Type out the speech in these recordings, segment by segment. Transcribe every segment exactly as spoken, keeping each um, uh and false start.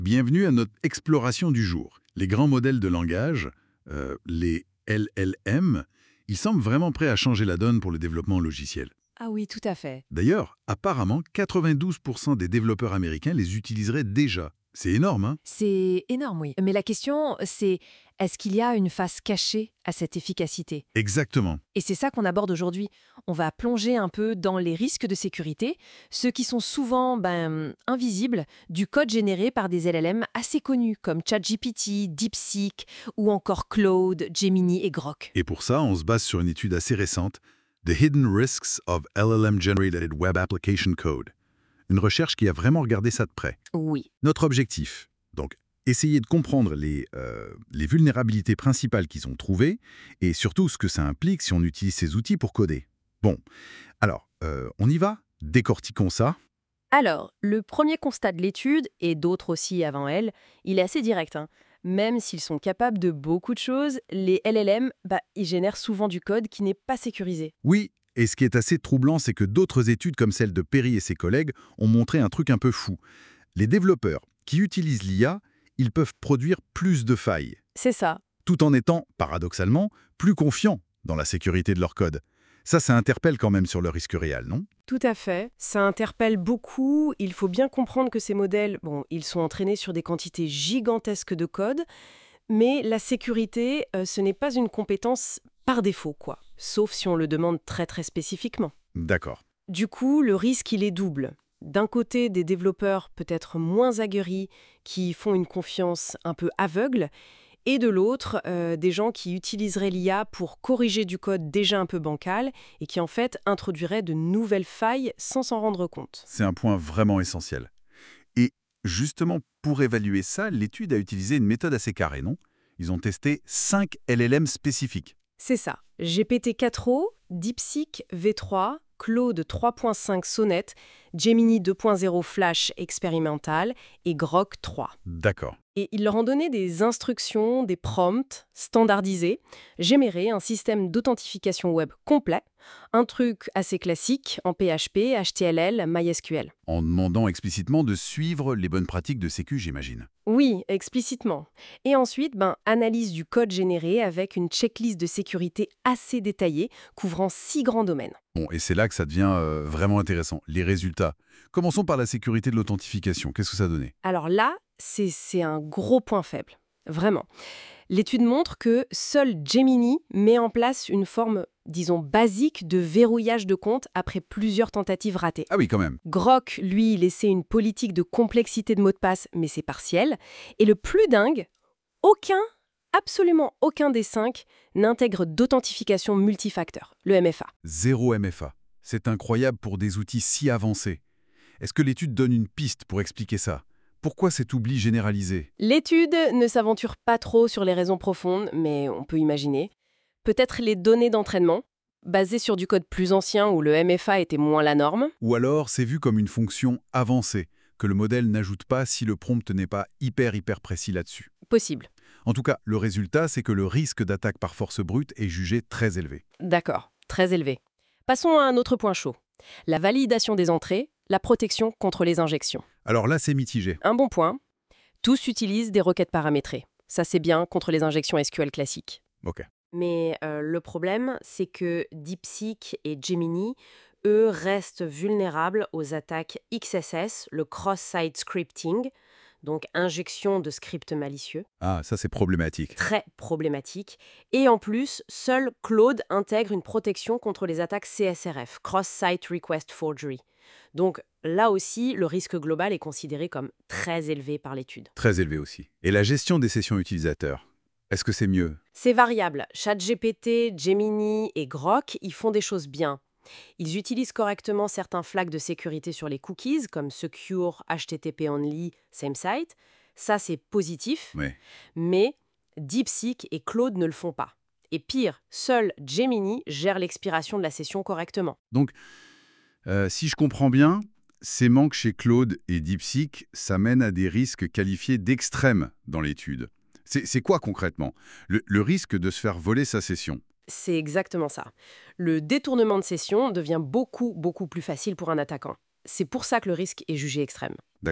Bienvenue à notre exploration du jour. Les grands modèles de langage, euh, les L L M, ils semblent vraiment prêts à changer la donne pour le développement logiciel. Ah oui, tout à fait. D'ailleurs, apparemment, quatre-vingt-douze pour cent des développeurs américains les utiliseraient déjà. C'est énorme, hein? C'est énorme, oui. Mais la question, c'est est-ce qu'il y a une face cachée à cette efficacité? Exactement. Et c'est ça qu'on aborde aujourd'hui. On va plonger un peu dans les risques de sécurité, ceux qui sont souvent ben, invisibles du code généré par des L L M assez connus comme ChatGPT, DeepSeek ou encore Claude, Gemini et Grok. Et pour ça, on se base sur une étude assez récente, The Hidden Risks of L L M-Generated Web Application Code. Une recherche qui a vraiment regardé ça de près. Oui. Notre objectif, donc, essayer de comprendre les, euh, les vulnérabilités principales qu'ils ont trouvées et surtout ce que ça implique si on utilise ces outils pour coder. Bon, alors, euh, on y va? Décortiquons ça. Alors, le premier constat de l'étude, et d'autres aussi avant elle, il est assez direct, hein. Même s'ils sont capables de beaucoup de choses, les L L M, bah, ils génèrent souvent du code qui n'est pas sécurisé. Oui, et ce qui est assez troublant, c'est que d'autres études comme celle de Perry et ses collègues ont montré un truc un peu fou. Les développeurs qui utilisent l'I A, ils peuvent produire plus de failles, C'est ça. tout en étant, paradoxalement, plus confiants dans la sécurité de leur code. Ça, ça interpelle quand même sur le risque réel, non? Tout à fait. Ça interpelle beaucoup. Il faut bien comprendre que ces modèles, bon, ils sont entraînés sur des quantités gigantesques de code, mais la sécurité, euh, ce n'est pas une compétence par défaut, quoi. Sauf si on le demande très très spécifiquement. D'accord. Du coup, le risque, il est double. D'un côté, des développeurs peut-être moins aguerris qui font une confiance un peu aveugle, et de l'autre, euh, des gens qui utiliseraient l'I A pour corriger du code déjà un peu bancal et qui en fait introduiraient de nouvelles failles sans s'en rendre compte. C'est un point vraiment essentiel. Et justement, pour évaluer ça, l'étude a utilisé une méthode assez carrée, non? Ils ont testé cinq L L M spécifiques. C'est ça. G P T quatre o, DeepSeek V trois, Claude trois point cinq Sonnet, Gemini deux point zéro Flash expérimental et Grok trois. D'accord. Et ils leur ont donné des instructions, des prompts standardisés, générés un système d'authentification web complet, un truc assez classique en P H P, H T M L, MySQL. En demandant explicitement de suivre les bonnes pratiques de sécu, j'imagine. Oui, explicitement. Et ensuite, ben, analyse du code généré avec une checklist de sécurité assez détaillée, couvrant six grands domaines. Bon, et c'est là que ça devient euh, vraiment intéressant. Les résultats. Commençons par la sécurité de l'authentification. Qu'est-ce que ça a donné? Alors là, c'est c'est un gros point faible. Vraiment. L'étude montre que seul Gemini met en place une forme, disons, basique de verrouillage de compte après plusieurs tentatives ratées. Ah oui, quand même. Grok, lui, laissait une politique de complexité de mots de passe, mais c'est partiel. Et le plus dingue, aucun, absolument aucun des cinq n'intègre d'authentification multifacteur, le M F A. Zéro M F A. C'est incroyable pour des outils si avancés. Est-ce que l'étude donne une piste pour expliquer ça? Pourquoi cet oubli généralisé? L'étude ne s'aventure pas trop sur les raisons profondes, mais on peut imaginer. Peut-être les données d'entraînement, basées sur du code plus ancien où le M F A était moins la norme. Ou alors c'est vu comme une fonction avancée, que le modèle n'ajoute pas si le prompt n'est pas hyper hyper précis là-dessus. Possible. En tout cas, le résultat, c'est que le risque d'attaque par force brute est jugé très élevé. D'accord, très élevé. Passons à un autre point chaud. La validation des entrées, la protection contre les injections. Alors là, c'est mitigé. Un bon point. Tous utilisent des requêtes paramétrées. Ça, c'est bien contre les injections S Q L classiques. Ok. Mais euh, le problème, c'est que DeepSeek et Gemini, eux, restent vulnérables aux attaques X S S, le cross-site scripting, donc injection de scripts malicieux, Ah, ça c'est problématique. très problématique. Et en plus, seul Claude intègre une protection contre les attaques C S R F, cross-site request forgery. Donc là aussi, le risque global est considéré comme très élevé par l'étude. Très élevé aussi. Et la gestion des sessions utilisateurs, est-ce que c'est mieux? C'est variable. ChatGPT, Gemini et Grok, ils font des choses bien. Ils utilisent correctement certains flags de sécurité sur les cookies, comme Secure, H T T P Only, Same Site. Ça, c'est positif. Oui. Mais DeepSeek et Claude ne le font pas. Et pire, seul Gemini gère l'expiration de la session correctement. Donc, euh, si je comprends bien, ces manques chez Claude et DeepSeek, ça mène à des risques qualifiés d'extrêmes dans l'étude. C'est c'est quoi concrètement? le, le risque de se faire voler sa session? C'est exactement ça. Le détournement de session devient beaucoup, beaucoup plus facile pour un attaquant. C'est pour ça que le risque est jugé extrême. D'accord.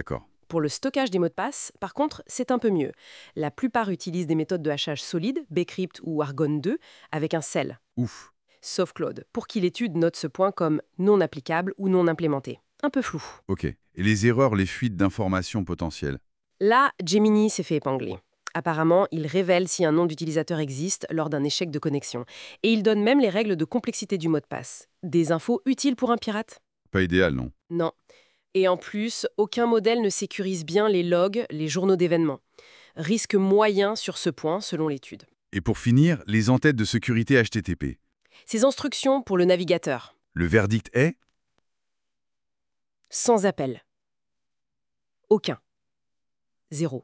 Pour le stockage des mots de passe, par contre, c'est un peu mieux. La plupart utilisent des méthodes de hachage solides, Bcrypt ou Argon deux, avec un C E L. Ouf. Sauf Claude, pour qui l'étude note ce point comme non applicable ou non implémenté. Un peu flou. Ok. Et les erreurs, les fuites d'informations potentielles? Là, Gemini s'est fait épingler. Apparemment, il révèle si un nom d'utilisateur existe lors d'un échec de connexion. Et il donne même les règles de complexité du mot de passe. Des infos utiles pour un pirate? Pas idéal, non? Non. Et en plus, aucun modèle ne sécurise bien les logs, les journaux d'événements. Risque moyen sur ce point, selon l'étude. Et pour finir, les entêtes de sécurité H T T P. Ces instructions pour le navigateur. Le verdict est? Sans appel. Aucun. Zéro.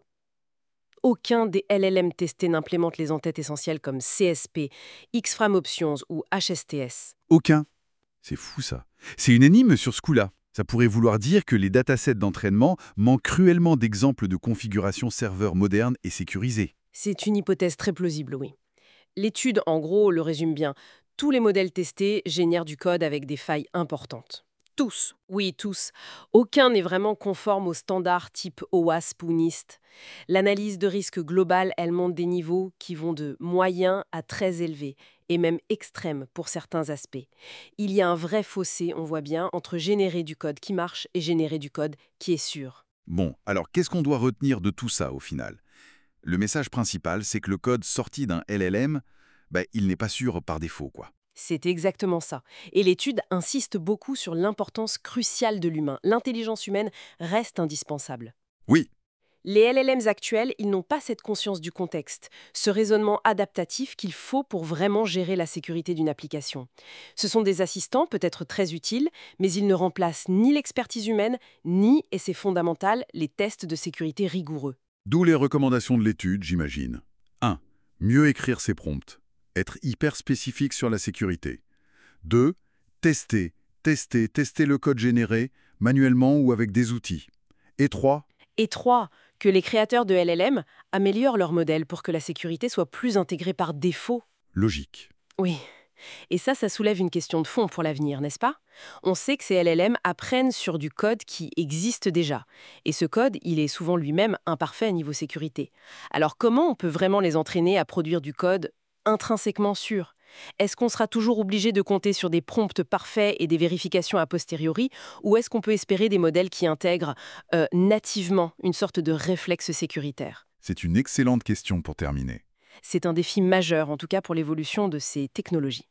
Aucun des L L M testés n'implémente les entêtes essentielles comme C S P, X-Frame Options ou H S T S. Aucun. C'est fou ça. C'est une énigme sur ce coup-là. Ça pourrait vouloir dire que les datasets d'entraînement manquent cruellement d'exemples de configuration serveur moderne et sécurisée. C'est une hypothèse très plausible, oui. L'étude, en gros, le résume bien. Tous les modèles testés génèrent du code avec des failles importantes. Tous, oui, tous. Aucun n'est vraiment conforme aux standards type OWASP ou NIST. L'analyse de risque globale, elle montre des niveaux qui vont de moyen à très élevés, et même extrêmes pour certains aspects. Il y a un vrai fossé, on voit bien, entre générer du code qui marche et générer du code qui est sûr. Bon, alors qu'est-ce qu'on doit retenir de tout ça au final? Le message principal, c'est que le code sorti d'un L L M, bah, il n'est pas sûr par défaut, quoi. C'est exactement ça. Et l'étude insiste beaucoup sur l'importance cruciale de l'humain. L'intelligence humaine reste indispensable. Oui, Les L L Ms actuels, ils n'ont pas cette conscience du contexte, ce raisonnement adaptatif qu'il faut pour vraiment gérer la sécurité d'une application. Ce sont des assistants peut-être très utiles, mais ils ne remplacent ni l'expertise humaine, ni, et c'est fondamental, les tests de sécurité rigoureux. d'où les recommandations de l'étude, j'imagine. un. Mieux écrire ses prompts. Être hyper spécifique sur la sécurité. deux. Tester, tester, tester le code généré, manuellement ou avec des outils. Et trois. Et trois, que les créateurs de L L M améliorent leur modèle pour que la sécurité soit plus intégrée par défaut. Logique. Oui. Et ça, ça soulève une question de fond pour l'avenir, n'est-ce pas? On sait que ces L L M apprennent sur du code qui existe déjà. Et ce code, il est souvent lui-même imparfait à niveau sécurité. Alors comment on peut vraiment les entraîner à produire du code intrinsèquement sûr? Est-ce qu'on sera toujours obligé de compter sur des prompts parfaits et des vérifications a posteriori, ou est-ce qu'on peut espérer des modèles qui intègrent euh, nativement une sorte de réflexe sécuritaire? C'est une excellente question pour terminer. C'est un défi majeur, en tout cas pour l'évolution de ces technologies.